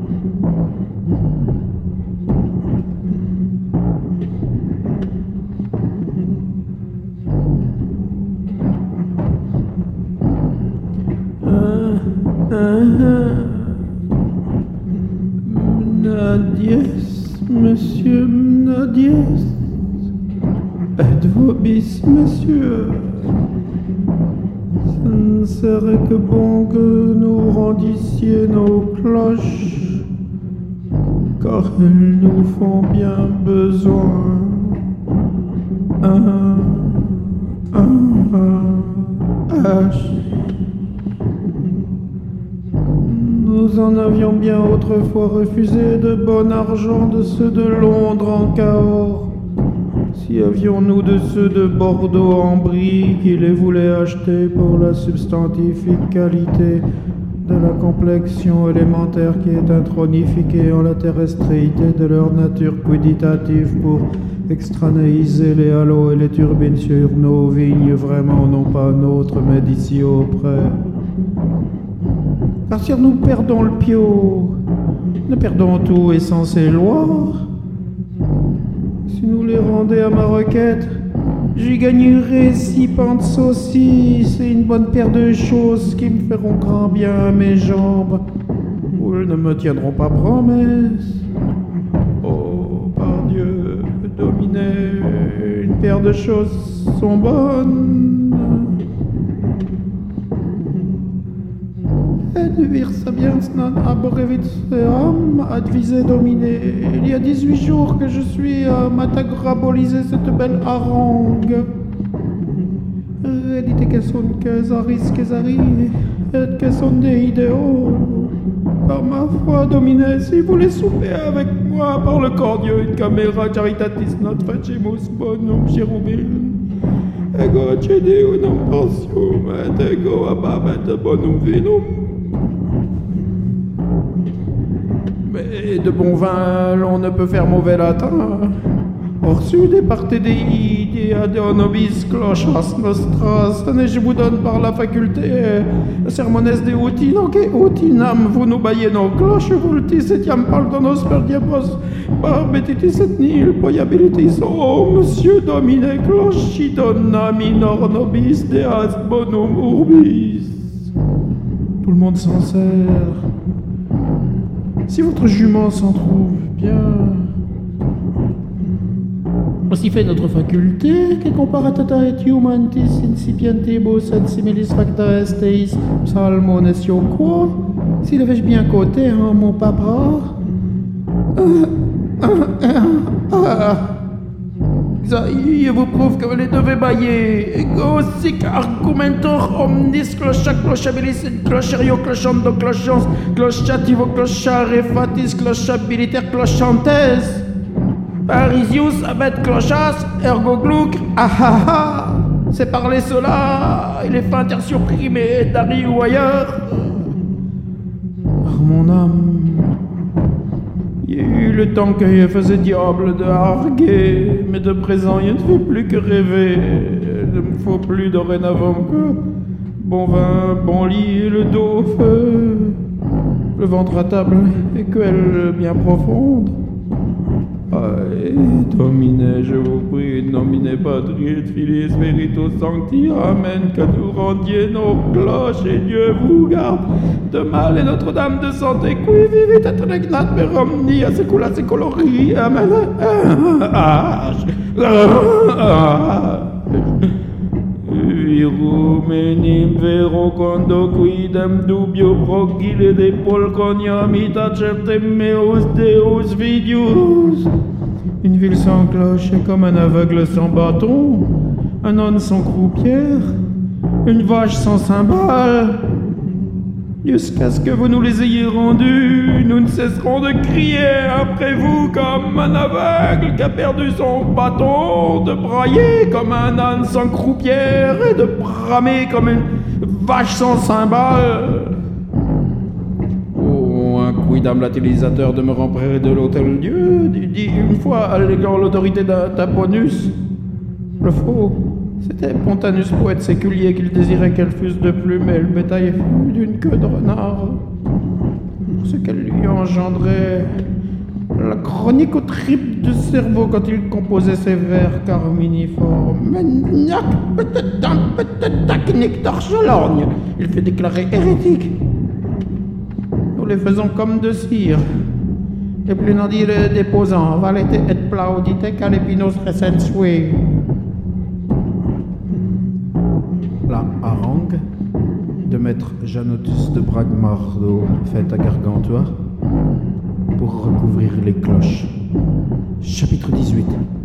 Mnadies, monsieur Mnadies. Êtes-vous bis, monsieur? Ce ne serait que bon que nous rendissiez nos cloches, car elles nous font bien besoin. Nous en avions bien autrefois refusé de bon argent de ceux de Londres en Cahors. Si avions-nous de ceux de Bordeaux en brie qui les voulaient acheter pour la substantifique qualité de la complexion élémentaire qui est intronifiée en la terrestréité de leur nature quiditative pour extranéiser les halos et les turbines sur nos vignes, vraiment non pas nôtres, mais d'ici auprès. Car si nous perdons le pio, nous perdons tout et sans ses lois. Si nous les rendez à ma requête, j'y gagnerai 6 pans de saucisses et une bonne paire de choses qui me feront grand bien à mes jambes, ou elles ne me tiendront pas promesse. Oh, par Dieu, dominer, une paire de choses sont bonnes. Et vir sapiens non abrevit feam advisé dominer. Il y a 18 jours que je suis à m'atagraboliser cette belle harangue. Redite que son Césaris Césari et que son des idéaux. Par ma foi, dominé, si vous voulez souper avec moi par le corps Dieu, une caméra caritatis not facimus bonum cherubim. Ego cede unum portium et ego ababet bonum vinum. Mais de bon vin, l'on ne peut faire mauvais latin. Orsu de parte dei ad nobis clochas nostras, et je vous donne par la faculté sermones de utinam, que utinam vous nous baillez nos cloches, vultis etiam paldonos per diabos, barbetitis et nil poiabilitis, oh, monsieur domine clochi donna minor nobis deas bonum urbis. Tout le monde s'en sert. Si votre jument s'en trouve bien. Aussi fait notre faculté, que comparatata et humantis incipientibus et similis facta esteis psalmo nescio quo, si l'avais-je bien coté, hein, mon papa? Je vous prouve que vous les devez bailler. Ego sic argumentor omnis clocha clochabilis et clocherio clochando clochans clochativo clochare fatis clochabiliter clochantes. Parisius abet clochas ergo gluc. C'est parler cela. Il est fin intersurprimé d'Harry ou ailleurs. Par mon âme, il y a eu le temps qu'il faisait diable de harguer, mais de présent il ne fait plus que rêver. Il ne me faut plus dorénavant que bon vin, bon lit et le dos au feu, le ventre à table et quelle bien profonde. Aïe, dominez, je vous prie, nomine patri et filis spiritus sancti, amen, que nous rendiez nos cloches et Dieu vous garde de mal et Notre-Dame de santé, qui vivit et regnat per omnia secula seculori, amen. Virumenim vero condo quidem dubio progile de polconiamita certem meus deus vidius. Une ville sans cloche est comme un aveugle sans bâton, un âne sans croupière, une vache sans cymbale. Jusqu'à ce que vous nous les ayez rendus, nous ne cesserons de crier après vous comme un aveugle qui a perdu son bâton, de brailler comme un âne sans croupière et de bramer comme une vache sans cymbale. Oh, un quidam l'utilisateur de me remplir de l'hôtel-dieu, dit une fois alléguant l'autorité d'un taponus. Le faux. C'était Pontanus, poète séculier, qu'il désirait qu'elle fût de plume, et le bétail fût d'une queue de renard. pour ce qu'elle lui engendrait. La chronique aux tripes de cerveau quand il composait ses vers carminiformes. Maniaque, peut-être nectar Chologne. Il fait déclarer hérétique. Nous les faisons comme de cire. Et plus n'en dire déposant, valete et plaudite calepinos recensui. La harangue de maître Janotus de Bragmardo faite à Gargantua pour recouvrir les cloches. Chapitre 18.